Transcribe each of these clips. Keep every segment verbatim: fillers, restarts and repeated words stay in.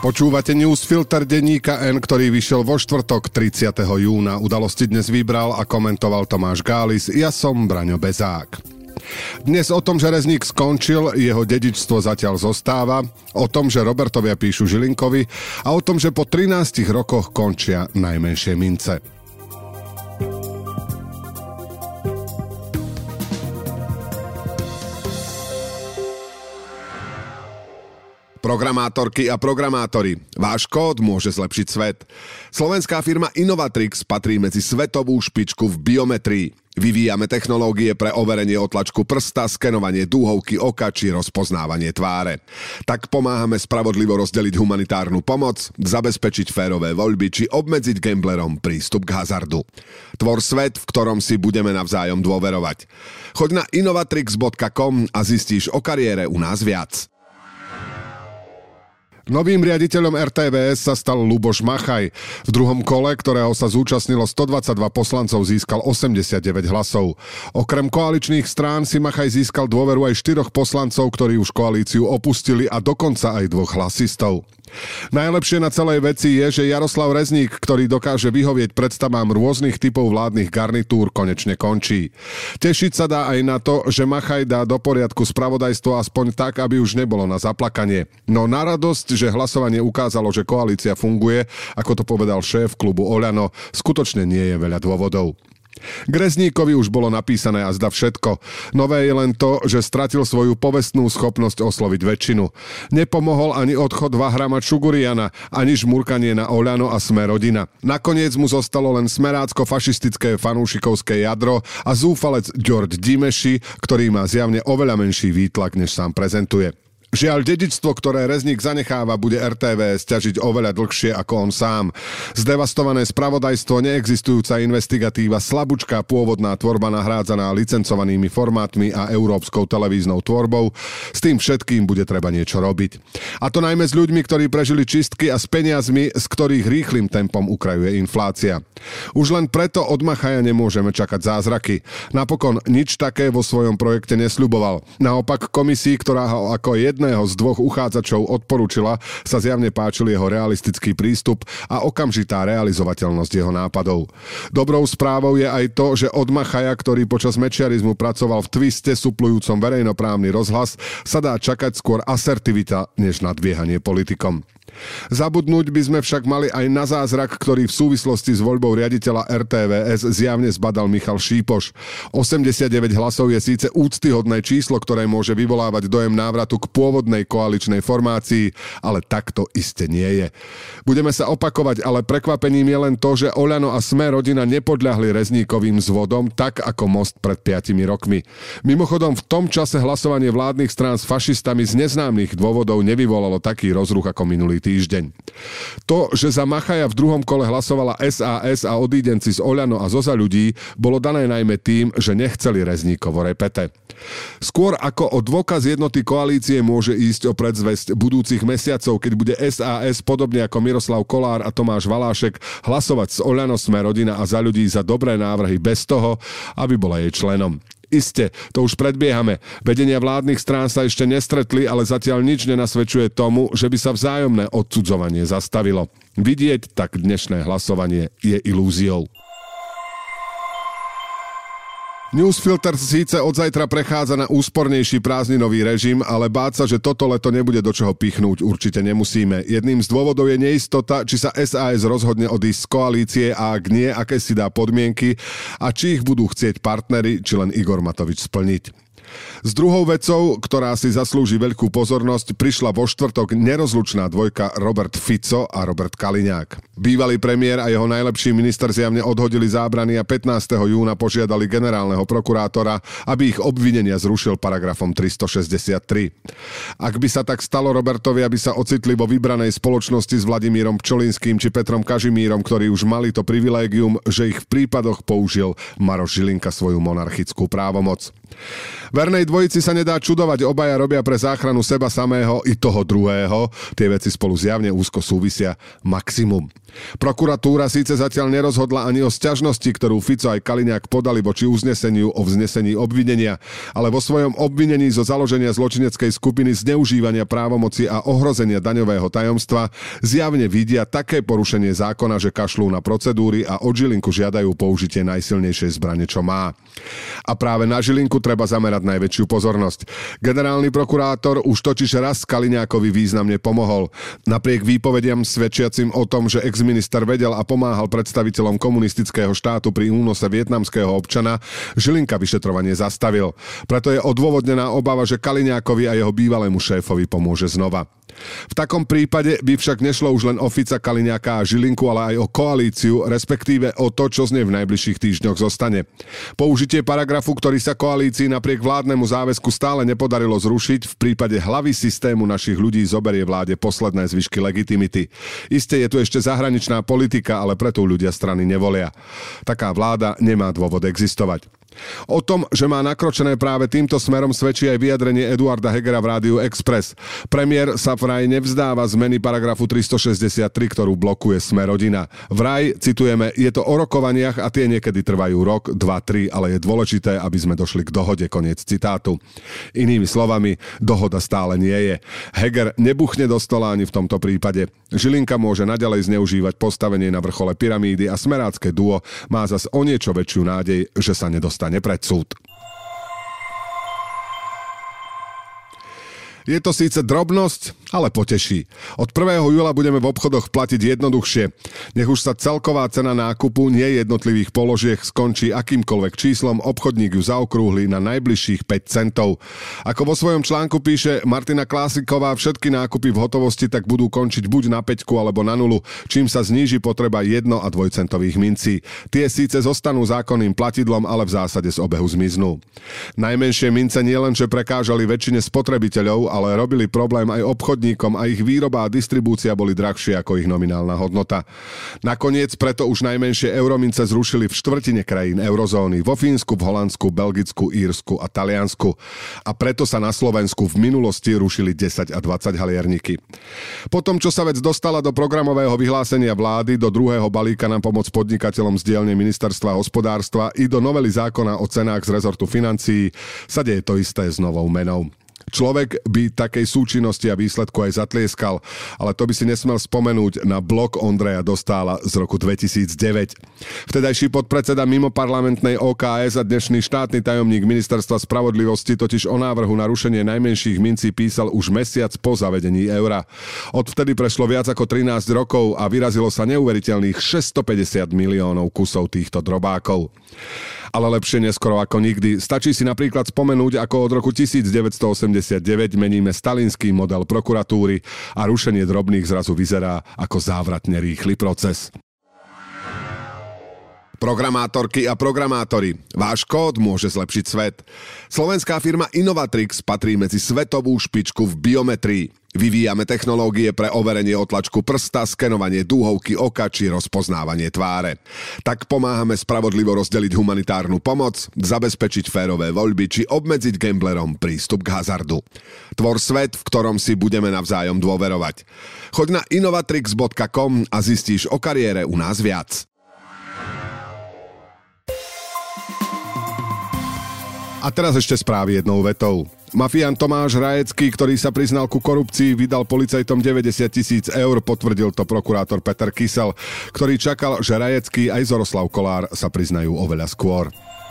Počúvate newsfilter denníka N, ktorý vyšiel vo štvrtok tridsiateho júna. Udalosti dnes vybral a komentoval Tomáš Gális. Ja som Braňo Bezák. Dnes o tom, že Rezník skončil, jeho dedičstvo zatiaľ zostáva, o tom, že Robertovia píšu Žilinkovi a o tom, že po trinástich rokoch končia najmenšie mince. Programátorky a programátori. Váš kód môže zlepšiť svet. Slovenská firma Innovatrix patrí medzi svetovú špičku v biometrii. Vyvíjame technológie pre overenie otlačku prsta, skenovanie dúhovky oka či rozpoznávanie tváre. Tak pomáhame spravodlivo rozdeliť humanitárnu pomoc, zabezpečiť férové voľby či obmedziť gamblerom prístup k hazardu. Tvor svet, v ktorom si budeme navzájom dôverovať. Choď na innovatrix bodka com a zistíš o kariére u nás viac. Novým riaditeľom er té vé es sa stal Ľuboš Machaj. V druhom kole, ktorého sa zúčastnilo stodvadsaťdva poslancov, získal osemdesiatdeväť hlasov. Okrem koaličných strán si Machaj získal dôveru aj štyroch poslancov, ktorí už koalíciu opustili, a dokonca aj dvoch hlasistov. Najlepšie na celej veci je, že Jaroslav Rezník, ktorý dokáže vyhovieť predstavám rôznych typov vládnych garnitúr, konečne končí. Tešiť sa dá aj na to, že Machaj dá do poriadku spravodajstvo aspoň tak, aby už nebolo na zaplakanie. No na radosť, že hlasovanie ukázalo, že koalícia funguje, ako to povedal šéf klubu Oľano, skutočne nie je veľa dôvodov. K Rezníkovi už bolo napísané azda všetko. Nové je len to, že stratil svoju povestnú schopnosť osloviť väčšinu. Nepomohol ani odchod Vahrama Čuguriana, ani žmurkanie na Oľano a Sme rodina. Nakoniec mu zostalo len smerácko-fašistické fanúšikovské jadro a zúfalec Ďorď Dimeši, ktorý má zjavne oveľa menší výtlak, než sám prezentuje. Žiaľ, dedičstvo, ktoré Rezník zanecháva, bude er té vé es ťažiť oveľa dlhšie ako on sám. Zdevastované spravodajstvo, neexistujúca investigatíva, slabúčká pôvodná tvorba nahrádzaná licencovanými formátmi a európskou televíznou tvorbou, s tým všetkým bude treba niečo robiť. A to najmä s ľuďmi, ktorí prežili čistky, a s peniazmi, z ktorých rýchlym tempom ukrajuje inflácia. Už len preto od Machaja nemôžeme čakať zázraky. Napokon nič také vo svojom projekte nesľuboval. Naopak komisii, ktorá ho ako jedna jedného z dvoch uchádzačov odporúčila, sa zjavne páčil jeho realistický prístup a okamžitá realizovateľnosť jeho nápadov. Dobrou správou je aj to, že od Machaja, ktorý počas mečiarizmu pracoval v twiste suplujúcom verejnoprávny rozhlas, sa dá čakať skôr asertivita, než nadbiehanie politikom. Zabudnúť by sme však mali aj na zázrak, ktorý v súvislosti s voľbou riaditeľa er té vé es zjavne zbadal Michal Šípoš. osemdesiatdeväť hlasov je síce úctyhodné číslo, ktoré môže vyvolávať dojem návratu k pôvodnej koaličnej formácii, ale takto iste nie je. Budeme sa opakovať, ale prekvapením je len to, že Oľano a Sme rodina nepodľahli Rezníkovým zvodom tak ako Most pred piatimi rokmi. Mimochodom, v tom čase hlasovanie vládnych strán s fašistami z neznámych dôvodov nevyvolalo taký rozruch ako minulý týždeň. To, že za Machaja v druhom kole hlasovala es a es a odídenci z Oľano a zo Za ľudí, bolo dané najmä tým, že nechceli Rezníkovo repete. Skôr ako o dôkaz jednoty koalície môže ísť o predzvesť budúcich mesiacov, keď bude es a es podobne ako Miroslav Kolár a Tomáš Valášek hlasovať s Oľano, Sme rodina a Za ľudí za dobré návrhy bez toho, aby bola jej členom. Iste, to už predbiehame. Vedenia vládnych strán sa ešte nestretli, ale zatiaľ nič nenasvedčuje tomu, že by sa vzájomné odcudzovanie zastavilo. Vidieť tak dnešné hlasovanie je ilúziou. Newsfilter síce od zajtra prechádza na úspornejší prázdninový režim, ale báť sa, že toto leto nebude do čoho pichnúť, určite nemusíme. Jedným z dôvodov je neistota, či sa es a es rozhodne odísť z koalície a ak nie, aké si dá podmienky a či ich budú chcieť partneri, či len Igor Matovič splniť. S druhou vecou, ktorá si zaslúži veľkú pozornosť, prišla vo štvrtok nerozlučná dvojka Robert Fico a Robert Kaliňák. Bývalý premiér a jeho najlepší minister zjavne odhodili zábrany a pätnásteho júna požiadali generálneho prokurátora, aby ich obvinenia zrušil paragrafom tristošesťdesiattri. Ak by sa tak stalo, Robertovi, aby sa ocitli vo vybranej spoločnosti s Vladimírom Pčolinským či Petrom Kažimírom, ktorí už mali to privilégium, že ich v prípadoch použil Maroš Žilinka svoju monarchickú právomoc. Vernej dvojici sa nedá čudovať, obaja robia pre záchranu seba samého i toho druhého. Tie veci spolu zjavne úzko súvisia maximum. Prokuratúra síce zatiaľ nerozhodla ani o sťažnosti, ktorú Fico aj Kaliňák podali voči uzneseniu o vznesení obvinenia, ale vo svojom obvinení zo založenia zločineckej skupiny zneužívania právomoci a ohrozenia daňového tajomstva zjavne vidia také porušenie zákona, že kašľú na procedúry a od Žilinku žiadajú použitie najsilnejšej zbrane, čo má. A práve na Žilinku treba zamerať najväčšiu pozornosť. Generálny prokurátor už totiž raz Kaliňákovi významne pomohol. Napriek výpovediam svedčiacim o tom, že ex-minister vedel a pomáhal predstaviteľom komunistického štátu pri únose vietnamského občana, Žilinka vyšetrovanie zastavil. Preto je odôvodnená obava, že Kaliňákovi a jeho bývalému šéfovi pomôže znova. V takom prípade by však nešlo už len o Fica, Kaliňáka a Žilinku, ale aj o koalíciu, respektíve o to, čo z nej v najbližších týždňoch zostane. Použitie paragrafu, ktorý sa koalícii napriek vládnemu záväzku stále nepodarilo zrušiť, v prípade hlavy systému našich ľudí zoberie vláde posledné zvyšky legitimity. Isté je tu ešte zahraničná politika, ale preto ľudia strany nevolia. Taká vláda nemá dôvod existovať. O tom, že má nakročené práve týmto smerom, svedčí aj vyjadrenie Eduarda Hegera v Rádiu Express. Premiér sa vraj nevzdáva zmeny paragrafu tristošesťdesiattri, ktorú blokuje Smer-rodina. Vraj, citujeme, je to o rokovaniach a tie niekedy trvajú rok, dva, tri, ale je dôležité, aby sme došli k dohode, koniec citátu. Inými slovami, dohoda stále nie je. Heger nebuchne do stola ani v tomto prípade. Žilinka môže naďalej zneužívať postavenie na vrchole pyramídy a smerácké duo má zas o niečo väčšiu nádej, že sa nedostane pred súd. Je to síce drobnosť, ale poteší. Od prvého júla budeme v obchodoch platiť jednoduchšie. Nech už sa celková cena nákupu nie jednotlivých položiek skončí akýmkoľvek číslom, obchodník ju zaokrúhli na najbližších päť centov. Ako vo svojom článku píše Martina Klásiková, všetky nákupy v hotovosti tak budú končiť buď na päťku alebo na nulu, čím sa zníži potreba jedno- a dvojcentových mincí. Tie síce zostanú zákonným platidlom, ale v zásade z obehu zmiznú. Najmenšie mince nielenže prekážali väčšine spotrebiteľov, ale robili problém aj obchodníkom a ich výroba a distribúcia boli drahšie ako ich nominálna hodnota. Nakoniec preto už najmenšie euromince zrušili v štvrtine krajín eurozóny, vo Fínsku, v Holandsku, Belgicku, Írsku a Taliansku. A preto sa na Slovensku v minulosti rušili desať a dvadsať halierniky. Potom, čo sa vec dostala do programového vyhlásenia vlády, do druhého balíka na pomoc podnikateľom z dielne Ministerstva hospodárstva i do novely zákona o cenách z rezortu financií, sa deje to isté s novou menou. Človek by takej súčinnosti a výsledku aj zatlieskal, ale to by si nesmel spomenúť na blog Ondreja Dostála z roku dvetisícdeväť. Vtedajší podpredseda mimoparlamentnej ó ká es a dnešný štátny tajomník Ministerstva spravodlivosti totiž o návrhu na rušenie najmenších mincí písal už mesiac po zavedení eura. Odvtedy prešlo viac ako trinásť rokov a vyrazilo sa neuveriteľných šesťstopäťdesiat miliónov kusov týchto drobákov. Ale lepšie neskoro ako nikdy. Stačí si napríklad spomenúť, ako od roku devätnásťstoosemdesiatdeväť meníme stalinský model prokuratúry a rušenie drobných zrazu vyzerá ako závratne rýchly proces. Programátorky a programátori, váš kód môže zlepšiť svet. Slovenská firma Innovatrix patrí medzi svetovú špičku v biometrii. Vyvíjame technológie pre overenie otlačku prsta, skenovanie dúhovky oka či rozpoznávanie tváre. Tak pomáhame spravodlivo rozdeliť humanitárnu pomoc, zabezpečiť férové voľby či obmedziť gamblerom prístup k hazardu. Tvor svet, v ktorom si budeme navzájom dôverovať. Choď na innovatrix bodka com a zistíš o kariére u nás viac. A teraz ešte správy jednou vetou. Mafián Tomáš Rajecký, ktorý sa priznal ku korupcii, vydal policajtom deväťdesiat tisíc eur, potvrdil to prokurátor Peter Kysel, ktorý čakal, že Rajecký aj Zoroslav Kolár sa priznajú oveľa skôr.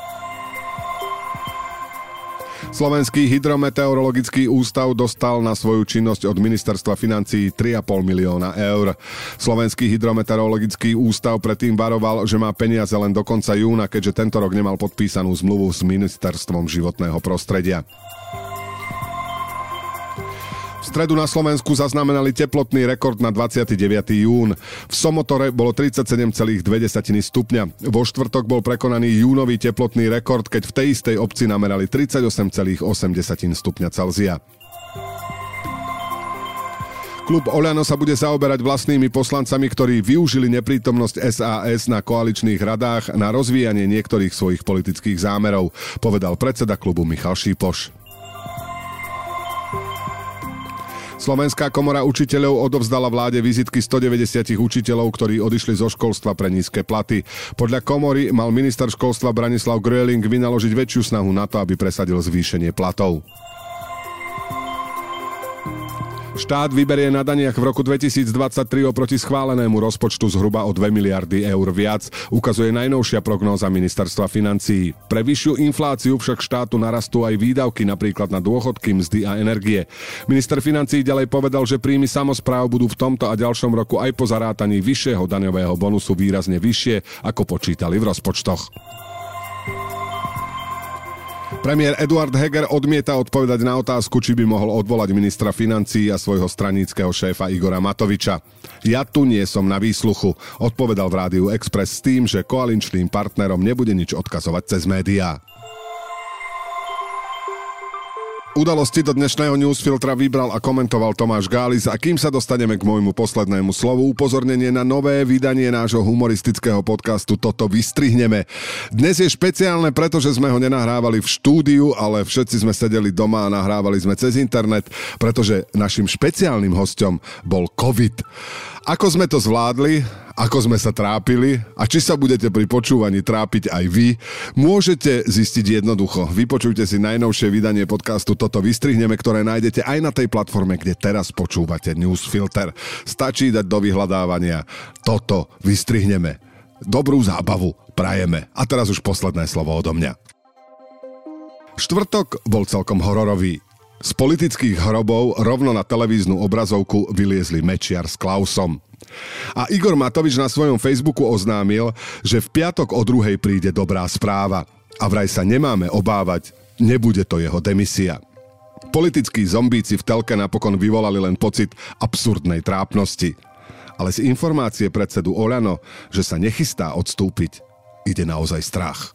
Slovenský hydrometeorologický ústav dostal na svoju činnosť od ministerstva financií tri a pol milióna eur. Slovenský hydrometeorologický ústav predtým varoval, že má peniaze len do konca júna, keďže tento rok nemal podpísanú zmluvu s ministerstvom životného prostredia. V stredu na Slovensku zaznamenali teplotný rekord na dvadsiateho deviateho jún. V Somotore bolo tridsaťsedem celá dva stupňa. Vo štvrtok bol prekonaný júnový teplotný rekord, keď v tej istej obci namerali tridsaťosem celá osem stupňa Celzia. Klub Oľano sa bude zaoberať vlastnými poslancami, ktorí využili neprítomnosť es a es na koaličných radách na rozvíjanie niektorých svojich politických zámerov, povedal predseda klubu Michal Šípoš. Slovenská komora učiteľov odovzdala vláde vizitky stodeväťdesiat učiteľov, ktorí odišli zo školstva pre nízke platy. Podľa komory mal minister školstva Branislav Gröling vynaložiť väčšiu snahu na to, aby presadil zvýšenie platov. Štát vyberie na daniach v roku dvetisícdvadsaťtri oproti schválenému rozpočtu zhruba o dve miliardy eur viac, ukazuje najnovšia prognóza ministerstva financií. Pre vyššiu infláciu však štátu narastú aj výdavky, napríklad na dôchodky, mzdy a energie. Minister financií ďalej povedal, že príjmy samospráv budú v tomto a ďalšom roku aj po zarátaní vyššieho daňového bonusu výrazne vyššie, ako počítali v rozpočtoch. Premiér Eduard Heger odmieta odpovedať na otázku, či by mohol odvolať ministra financií a svojho straníckeho šéfa Igora Matoviča. Ja tu nie som na výsluchu, odpovedal v Rádiu Express s tým, že koaličným partnerom nebude nič odkazovať cez médiá. Udalosti do dnešného newsfiltra vybral a komentoval Tomáš Gális a kým sa dostaneme k môjmu poslednému slovu, upozornenie na nové vydanie nášho humoristického podcastu Toto vystrihneme. Dnes je špeciálne, pretože sme ho nenahrávali v štúdiu, ale všetci sme sedeli doma a nahrávali sme cez internet, pretože našim špeciálnym hosťom bol COVID. Ako sme to zvládli, ako sme sa trápili a či sa budete pri počúvaní trápiť aj vy, môžete zistiť jednoducho. Vypočujte si najnovšie vydanie podcastu Toto vystrihneme, ktoré nájdete aj na tej platforme, kde teraz počúvate Newsfilter. Stačí dať do vyhľadávania Toto vystrihneme. Dobrú zábavu prajeme. A teraz už posledné slovo odo mňa. Štvrtok bol celkom hororový. Z politických hrobov rovno na televíznu obrazovku vyliezli Mečiar s Klausom. A Igor Matovič na svojom Facebooku oznámil, že v piatok o druhej príde dobrá správa. A vraj sa nemáme obávať, nebude to jeho demisia. Politickí zombíci v telke napokon vyvolali len pocit absurdnej trápnosti. Ale z informácie predsedu Oľano, že sa nechystá odstúpiť, ide naozaj strach.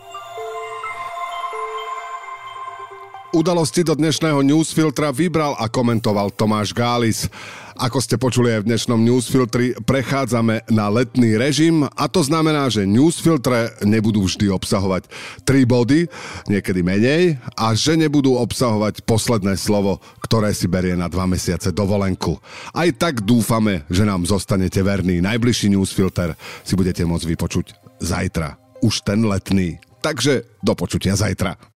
Udalosti do dnešného newsfiltra vybral a komentoval Tomáš Gális. Ako ste počuli aj v dnešnom newsfiltri, prechádzame na letný režim a to znamená, že newsfiltre nebudú vždy obsahovať tri body, niekedy menej, a že nebudú obsahovať posledné slovo, ktoré si berie na dva mesiace dovolenku. Aj tak dúfame, že nám zostanete verní. Najbližší newsfilter si budete môcť vypočuť zajtra. Už ten letný. Takže do počutia zajtra.